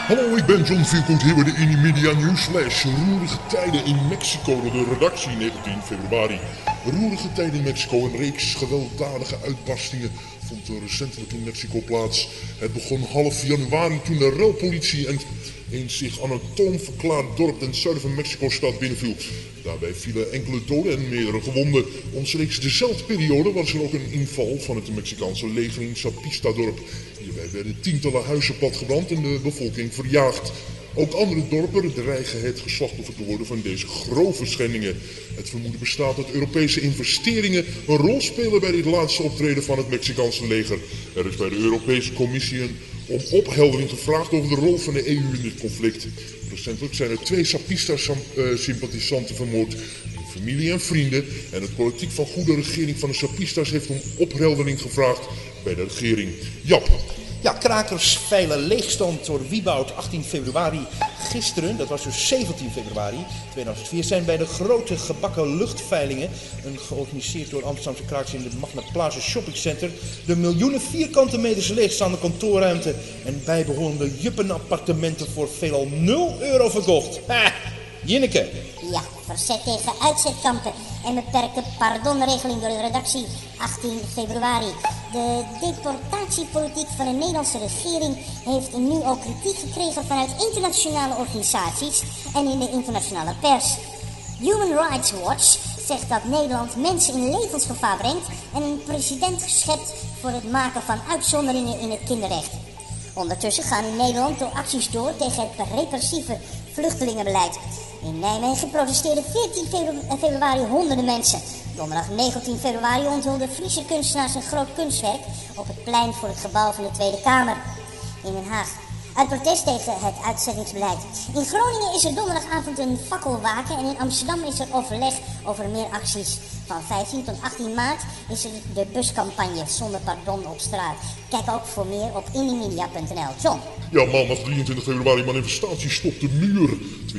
Hallo, ik ben John Vierkoet hier bij de Indie Media Newsflash. Roerige tijden in Mexico door de redactie 19 februari. Roerige tijden in Mexico, een reeks gewelddadige uitbarstingen vond recentelijk in Mexico plaats. Het begon half januari toen de relpolitie een zich anatoom verklaard dorp ten zuiden van Mexico-stad binnenviel. Daarbij vielen enkele doden en meerdere gewonden. Omstreeks dezelfde periode was er ook een inval van het Mexicaanse leger in Zapista-dorp. Hierbij werden tientallen huizen platgebrand en de bevolking verjaagd. Ook andere dorpen dreigen het slachtoffer te worden van deze grove schendingen. Het vermoeden bestaat dat Europese investeringen een rol spelen bij dit laatste optreden van het Mexicaanse leger. Er is bij de Europese Commissie om opheldering gevraagd over de rol van de EU in dit conflict. Recentelijk zijn er 2 Zapista-sympathisanten vermoord. Hun familie en vrienden en het collectief van goede regering van de Zapistas heeft om opheldering gevraagd bij de regering. Jap. Ja, krakers veilen leegstand door Wieboud 18 februari. Gisteren, dat was dus 17 februari 2004, zijn bij de grote gebakken luchtveilingen, georganiseerd door Amsterdamse krakers in de Magna Plaza Shopping Center, de miljoenen vierkante meters leegstaande kantoorruimte en bijbehorende juppenappartementen voor veelal €0 verkocht. Ha! Jinneke. Ja, verzet tegen uitzetkampen en beperkte pardonregeling door de redactie 18 februari. De deportatiepolitiek van de Nederlandse regering heeft nu ook kritiek gekregen vanuit internationale organisaties en in de internationale pers. Human Rights Watch zegt dat Nederland mensen in levensgevaar brengt en een president schept voor het maken van uitzonderingen in het kinderrecht. Ondertussen gaan in Nederland de acties door tegen het repressieve vluchtelingenbeleid. In Nijmegen protesteerden 14 februari honderden mensen. Donderdag 19 februari onthulden Friese kunstenaars een groot kunstwerk op het plein voor het gebouw van de Tweede Kamer in Den Haag. Uit protest tegen het uitzettingsbeleid. In Groningen is er donderdagavond een fakkelwaken en in Amsterdam is er overleg over meer acties. Van 15 tot 18 maart is er de buscampagne zonder pardon op straat. Kijk ook voor meer op indiemedia.nl. John. Ja, maandag 23 februari manifestatie Stop de Muur.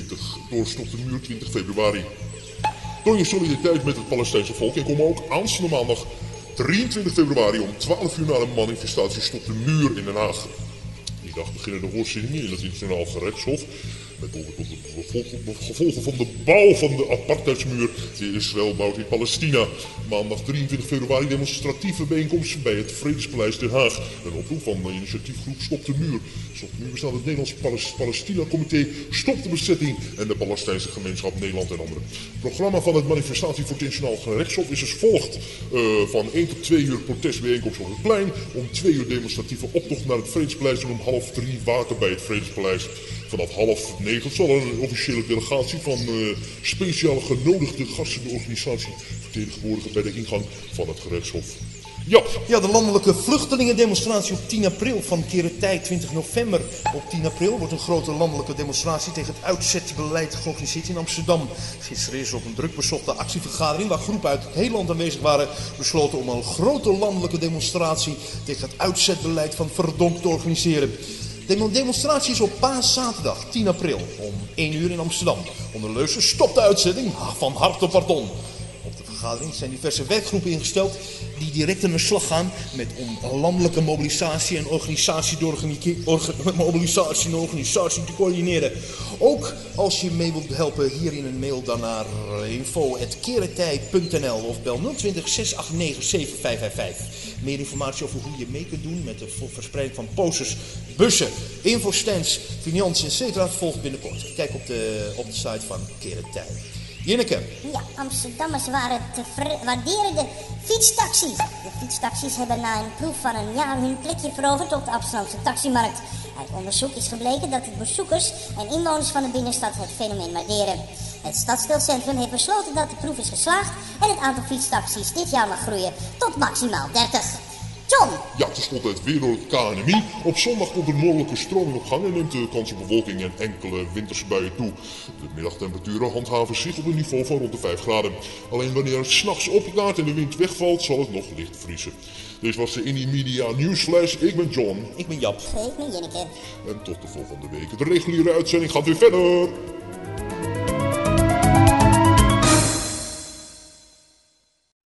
20 februari. Toon je solidariteit met het Palestijnse volk en kom ook aanstaande maandag 23 februari om 12 uur naar een manifestatie Stop de Muur in Den Haag. Die dag beginnen de hoorzittingen in het internationaal gerechtshof met de gevolgen van de bouw van de apartheidsmuur die Israël bouwt in Palestina. Maandag 23 februari demonstratieve bijeenkomst bij het Vredespaleis Den Haag. Een oproep van de initiatiefgroep Stop de Muur. Stop de Muur bestaat het Nederlands Palestina-comité Stop de Bezetting en de Palestijnse gemeenschap Nederland en anderen. Het programma van het manifestatie voor het internationaal gerechtshof is als volgt. Van 1 tot 2 uur protestbijeenkomst op het plein. Om 2 uur demonstratieve optocht naar het Vredespaleis en om 2:30 waken bij het Vredespaleis. Vanaf 8:30 zal er een officiële delegatie van speciale genodigde gasten de organisatie vertegenwoordigen bij de ingang van het gerechtshof. Ja, de landelijke vluchtelingendemonstratie op 10 april van Keretij 20 november. Op 10 april wordt een grote landelijke demonstratie tegen het uitzetbeleid georganiseerd in Amsterdam. Gisteren is op een druk bezochte actievergadering waar groepen uit het hele land aanwezig waren besloten om een grote landelijke demonstratie tegen het uitzetbeleid van Verdonk te organiseren. De demonstratie is op paaszaterdag 10 april om 1 uur in Amsterdam. Onder leuzen stop de uitzetting van harte pardon. Op de vergadering zijn diverse werkgroepen ingesteld die direct aan de slag gaan met om landelijke mobilisatie en organisatie te coördineren. Ook als je mee wilt helpen, hier in een mail dan naar info@keretij.nl of bel 020 689 7555. Meer informatie over hoe je mee kunt doen met de verspreiding van posters, bussen, infostands, financiën, etc. volgt binnenkort. Kijk op de site van Keretij. Jinneke. Ja, Amsterdammers waren te waarderen de fietstaxis. De fietstaxis hebben na een proef van een jaar hun plekje veroverd op de Amsterdamse taximarkt. Uit onderzoek is gebleken dat de bezoekers en inwoners van de binnenstad het fenomeen waarderen. Het stadsdeelcentrum heeft besloten dat de proef is geslaagd en het aantal fietstaxis dit jaar mag groeien tot maximaal 30. John. Ja, tenslotte het weer door het KNMI. Op zondag komt er noordelijke stroming op gang en neemt de kans op bewolking en enkele winterse buien toe. De middagtemperaturen handhaven zich op een niveau van rond de 5 graden. Alleen wanneer het 's nachts opklaart en de wind wegvalt, zal het nog licht vriezen. Dit was de Indie Media Newsflash. Ik ben John. Ik ben Jap. Ik ben Jinneke. En tot de volgende week. De reguliere uitzending gaat weer verder.